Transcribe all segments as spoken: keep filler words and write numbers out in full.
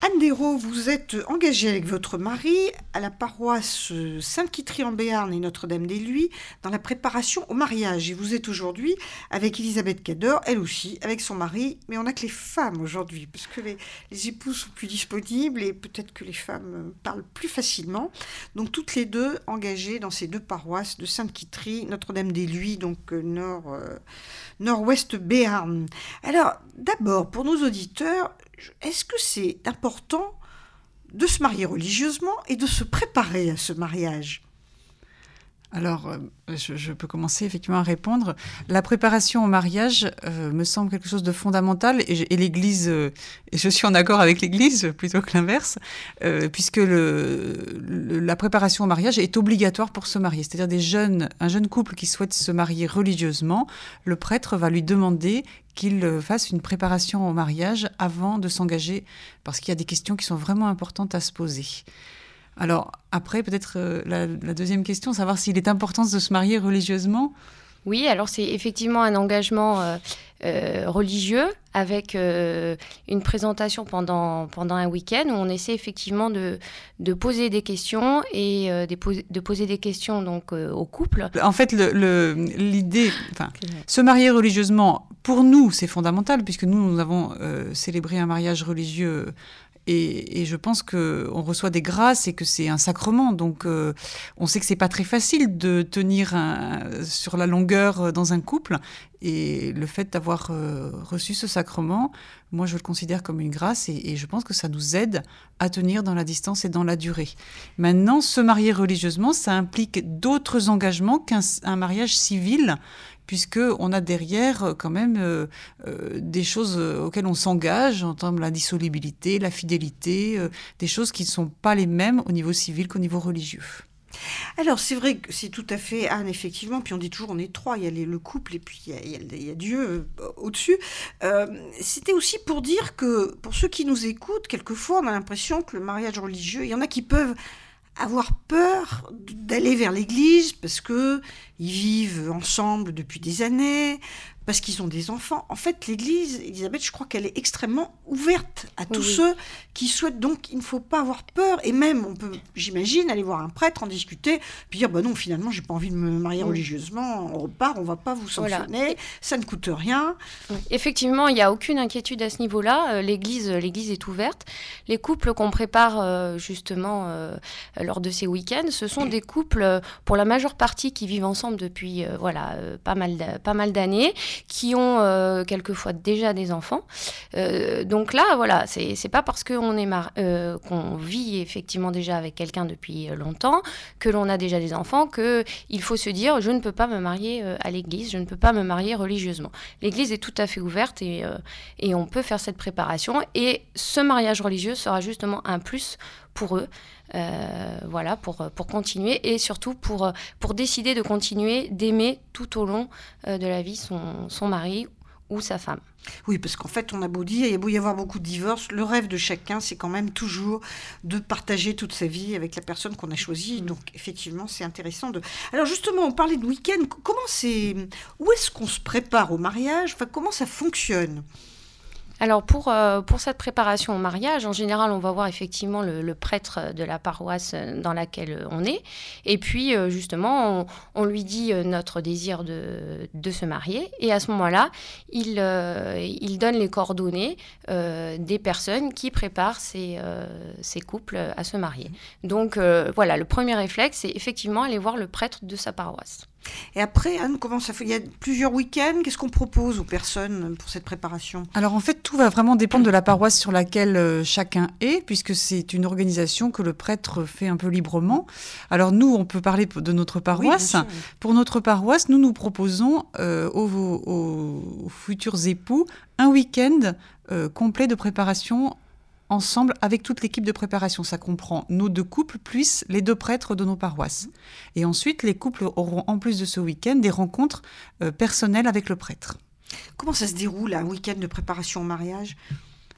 Anne Desraux, vous êtes engagée avec votre mari à la paroisse Sainte-Quitterie-en-Béarn et Notre-Dame-des-Luys dans la préparation au mariage. Et vous êtes aujourd'hui avec Elisabeth Cador, elle aussi, avec son mari. Mais on n'a que les femmes aujourd'hui, parce que les, les époux sont plus disponibles et peut-être que les femmes parlent plus facilement. Donc toutes les deux engagées dans ces deux paroisses de Sainte-Quitterie, Notre-Dame-des-Luys, donc euh, nord, euh, nord-ouest Béarn. Alors d'abord, pour nos auditeurs, est-ce que c'est important de se marier religieusement et de se préparer à ce mariage ? Alors, euh, je, je peux commencer effectivement à répondre. La préparation au mariage euh, me semble quelque chose de fondamental et, je, et l'Église, euh, et je suis en accord avec l'Église plutôt que l'inverse, euh, puisque le, le, la préparation au mariage est obligatoire pour se marier. C'est-à-dire des jeunes, un jeune couple qui souhaite se marier religieusement, le prêtre va lui demander qu'il fasse une préparation au mariage avant de s'engager, parce qu'il y a des questions qui sont vraiment importantes à se poser. Alors, après, peut-être euh, la, la deuxième question, savoir s'il est important de se marier religieusement. Oui, alors c'est effectivement un engagement euh, euh, religieux avec euh, une présentation pendant, pendant un week-end où on essaie effectivement de, de poser des questions et euh, de, poser, de poser des questions donc, euh, au couple. En fait, le, le, l'idée, enfin, se marier religieusement, pour nous, c'est fondamental puisque nous, nous avons euh, célébré un mariage religieux. Et, et je pense qu'on reçoit des grâces et que c'est un sacrement. Donc, euh, on sait que c'est pas très facile de tenir un, sur la longueur dans un couple. Et le fait d'avoir euh, reçu ce sacrement, moi, je le considère comme une grâce et, et je pense que ça nous aide à tenir dans la distance et dans la durée. Maintenant, se marier religieusement, ça implique d'autres engagements qu'un un mariage civil, puisqu'on a derrière quand même euh, euh, des choses auxquelles on s'engage, en termes de la dissolubilité, la fidélité, euh, des choses qui ne sont pas les mêmes au niveau civil qu'au niveau religieux. Alors, c'est vrai que c'est tout à fait Anne, effectivement, puis on dit toujours on est trois, il y a les, le couple et puis il y a, il y a, il y a Dieu euh, au-dessus. Euh, c'était aussi pour dire que, pour ceux qui nous écoutent, quelquefois on a l'impression que le mariage religieux, il y en a qui peuvent avoir peur d'aller vers l'église parce que ils vivent ensemble depuis des années, parce qu'ils ont des enfants. En fait, l'église, Elisabeth, je crois qu'elle est extrêmement ouverte à tous oui. ceux qui souhaitent. Donc, il ne faut pas avoir peur. Et même, on peut, j'imagine, aller voir un prêtre, en discuter, puis dire, bah non, finalement, j'ai pas envie de me marier oui. religieusement. On repart, on va pas vous sanctionner. Voilà. Ça ne coûte rien. Oui. Effectivement, il n'y a aucune inquiétude à ce niveau-là. L'église, l'église est ouverte. Les couples qu'on prépare, justement, euh, lors de ces week-ends, ce sont des couples, pour la majeure partie, qui vivent ensemble depuis, euh, voilà, euh, pas mal, pas mal d'années, qui ont euh, quelquefois déjà des enfants. Euh, donc là, voilà, c'est, c'est pas parce qu'on est mar- euh, qu'on vit effectivement déjà avec quelqu'un depuis longtemps, que l'on a déjà des enfants, qu'il faut se dire, je ne peux pas me marier euh, à l'église, je ne peux pas me marier religieusement. L'église est tout à fait ouverte et, euh, et on peut faire cette préparation. Et ce mariage religieux sera justement un plus pour eux. Euh, voilà, pour, pour continuer et surtout pour, pour décider de continuer d'aimer tout au long euh, de la vie son, son mari ou sa femme. Oui, parce qu'en fait, on a beau dire, il y a beau y avoir beaucoup de divorces, le rêve de chacun, c'est quand même toujours de partager toute sa vie avec la personne qu'on a choisie. Mmh. Donc, effectivement, c'est intéressant de... Alors, justement, on parlait de week-end. Comment c'est... Où est-ce qu'on se prépare au mariage ? Enfin, comment ça fonctionne ? Alors, pour, euh, pour cette préparation au mariage, en général, on va voir effectivement le, le prêtre de la paroisse dans laquelle on est. Et puis, euh, justement, on, on lui dit notre désir de, de se marier. Et à ce moment-là, il, euh, il donne les coordonnées euh, des personnes qui préparent ces, euh, ces couples à se marier. Donc, euh, voilà, le premier réflexe, c'est effectivement aller voir le prêtre de sa paroisse. Et après, Anne, comment ça fait ? Il y a plusieurs week-ends. Qu'est-ce qu'on propose aux personnes pour cette préparation ? Alors en fait, tout va vraiment dépendre de la paroisse sur laquelle euh, chacun est, puisque c'est une organisation que le prêtre fait un peu librement. Alors nous, on peut parler de notre paroisse. Oui, pour notre paroisse, nous nous proposons euh, aux, aux, aux futurs époux un week-end euh, complet de préparation ensemble avec toute l'équipe de préparation. Ça comprend nos deux couples plus les deux prêtres de nos paroisses. Et ensuite, les couples auront en plus de ce week-end des rencontres euh, personnelles avec le prêtre. Comment ça se déroule un week-end de préparation au mariage ?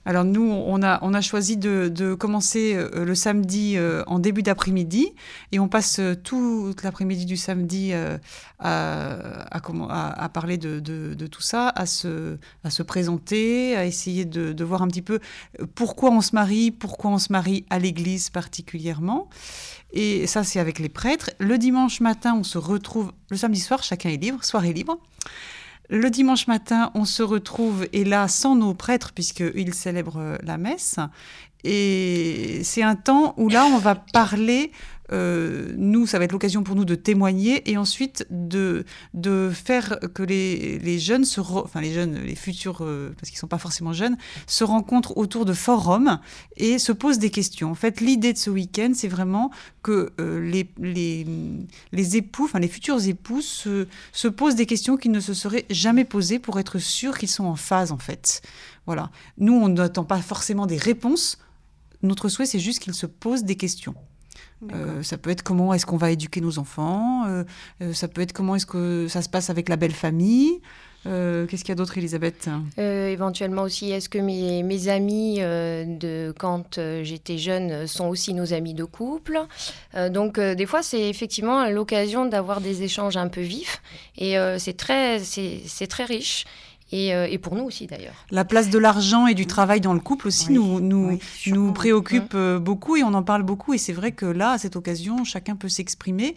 Alors nous, on a, on a choisi de, de commencer euh, le samedi euh, en début d'après-midi et on passe euh, toute l'après-midi du samedi euh, à, à, à, à parler de, de, de tout ça, à se, à se présenter, à essayer de, de voir un petit peu pourquoi on se marie, pourquoi on se marie à l'église particulièrement. Et ça, c'est avec les prêtres. Le dimanche matin, on se retrouve, le samedi soir, chacun est libre, soirée libre. Le dimanche matin, on se retrouve, et là, sans nos prêtres, puisqu'ils célèbrent la messe. Et c'est un temps où là, on va parler, euh, nous, ça va être l'occasion pour nous de témoigner, et ensuite de, de faire que les, les jeunes, se re... enfin les jeunes, les futurs, euh, parce qu'ils ne sont pas forcément jeunes, se rencontrent autour de forums et se posent des questions. En fait, l'idée de ce week-end, c'est vraiment que euh, les, les, les époux, enfin les futurs époux, se, se posent des questions qu'ils ne se seraient jamais posées pour être sûrs qu'ils sont en phase, en fait. Voilà. Nous, on n'attend pas forcément des réponses. Notre souhait, c'est juste qu'ils se posent des questions. Euh, ça peut être comment est-ce qu'on va éduquer nos enfants, euh, euh, ça peut être comment est-ce que ça se passe avec la belle famille. Euh, qu'est-ce qu'il y a d'autre, Elisabeth ? euh, Éventuellement aussi, est-ce que mes, mes amis euh, de quand euh, j'étais jeune sont aussi nos amis de couple ? euh, Donc, euh, des fois, c'est effectivement l'occasion d'avoir des échanges un peu vifs et euh, c'est très, c'est, c'est très riche. Et, euh, et pour nous aussi, d'ailleurs. La place de l'argent et du travail dans le couple aussi oui, nous, nous, oui, nous préoccupe mmh. beaucoup et on en parle beaucoup. Et c'est vrai que là, à cette occasion, chacun peut s'exprimer,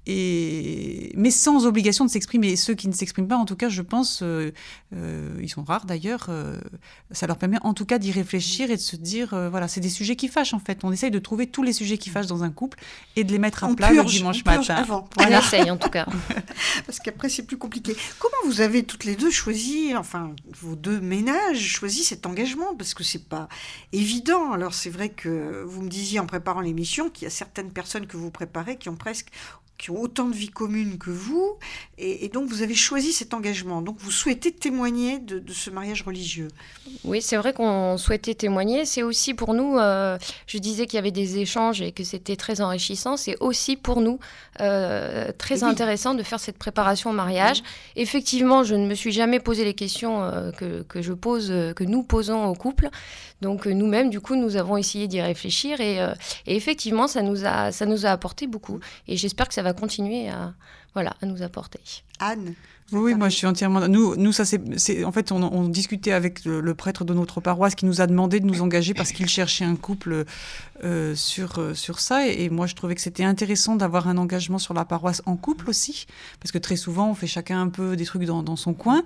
et... mais sans obligation de s'exprimer. Et ceux qui ne s'expriment pas, en tout cas, je pense, euh, euh, ils sont rares d'ailleurs, euh, ça leur permet en tout cas d'y réfléchir et de se dire, euh, voilà, c'est des sujets qui fâchent en fait. On essaye de trouver tous les sujets qui fâchent dans un couple et de les mettre à on plat purge, le dimanche on purge matin. Avant. Voilà. On essaye en tout cas. Parce qu'après, c'est plus compliqué. Comment vous avez toutes les deux choisi, enfin, vos deux ménages, choisi cet engagement ? Parce que c'est pas évident. Alors, c'est vrai que vous me disiez en préparant l'émission qu'il y a certaines personnes que vous préparez qui ont presque qui ont autant de vie commune que vous, et, et donc vous avez choisi cet engagement. Donc vous souhaitez témoigner de, de ce mariage religieux. Oui, c'est vrai qu'on souhaitait témoigner. C'est aussi pour nous, euh, je disais qu'il y avait des échanges et que c'était très enrichissant. C'est aussi pour nous euh, très oui. intéressant de faire cette préparation au mariage. Oui. Effectivement, je ne me suis jamais posé les questions euh, que, que je pose, que nous posons au couple. Donc euh, nous-mêmes, du coup, nous avons essayé d'y réfléchir et, euh, et effectivement, ça nous a, ça nous a apporté beaucoup. Et j'espère que ça va continuer à, voilà, à nous apporter. Anne ? Oui, moi je suis entièrement... Nous, nous ça c'est, c'est... En fait, on, on discutait avec le, le prêtre de notre paroisse qui nous a demandé de nous engager parce qu'il cherchait un couple euh, sur, euh, sur ça. Et, et moi, je trouvais que c'était intéressant d'avoir un engagement sur la paroisse en couple aussi. Parce que très souvent, on fait chacun un peu des trucs dans, dans son coin.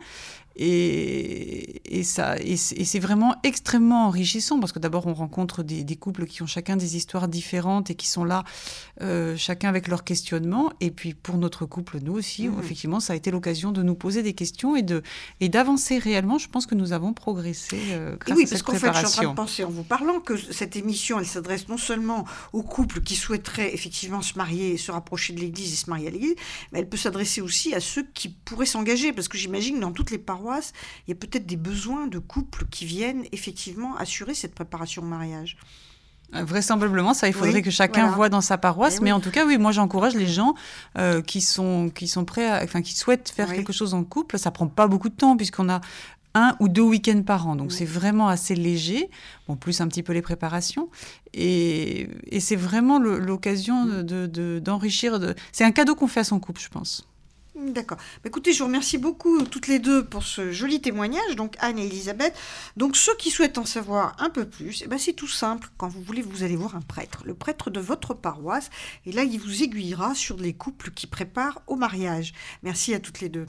Et, et, ça, et, c'est, et c'est vraiment extrêmement enrichissant parce que d'abord, on rencontre des, des couples qui ont chacun des histoires différentes et qui sont là, euh, chacun avec leur questionnement. Et puis, pour notre couple, nous aussi, mmh. effectivement, ça a été l'occasion de nous poser des questions et, de, et d'avancer réellement. Je pense que nous avvons progressé euh, grâce oui, à cette préparation. Oui, parce qu'en fait, je suis en train de penser, en vous parlant, que cette émission, elle s'adresse non seulement aux couples qui souhaiteraient effectivement se marier, se rapprocher de l'Église et se marier à l'Église, mais elle peut s'adresser aussi à ceux qui pourraient s'engager, parce que j'imagine que dans toutes les paroisses, il y a peut-être des besoins de couples qui viennent effectivement assurer cette préparation au mariage. Vraisemblablement, ça, il faudrait oui, que chacun voilà. voit dans sa paroisse. Mais, mais oui. en tout cas, oui, moi, j'encourage les gens euh, qui sont qui sont prêts, à, enfin, qui souhaitent faire oui. quelque chose en couple. Ça prend pas beaucoup de temps puisqu'on a un ou deux week-ends par an, donc oui. c'est vraiment assez léger. Bon, plus un petit peu les préparations, et, et c'est vraiment le, l'occasion de, de, de, d'enrichir. De... C'est un cadeau qu'on fait à son couple, je pense. D'accord. Écoutez, je vous remercie beaucoup toutes les deux pour ce joli témoignage, donc Anne et Elisabeth. Donc ceux qui souhaitent en savoir un peu plus, eh ben, c'est tout simple. Quand vous voulez, vous allez voir un prêtre, le prêtre de votre paroisse, et là il vous aiguillera sur les couples qui préparent au mariage. Merci à toutes les deux.